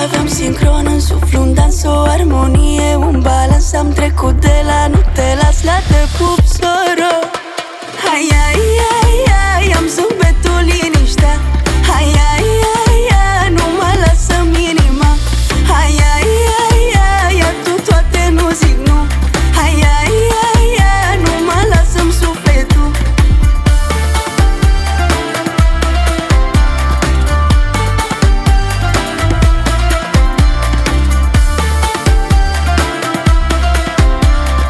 aveam sincron în suflu, un dans, o armonie, un balans. Am trecut de la nu te las la te pup, soro. Hai, hai,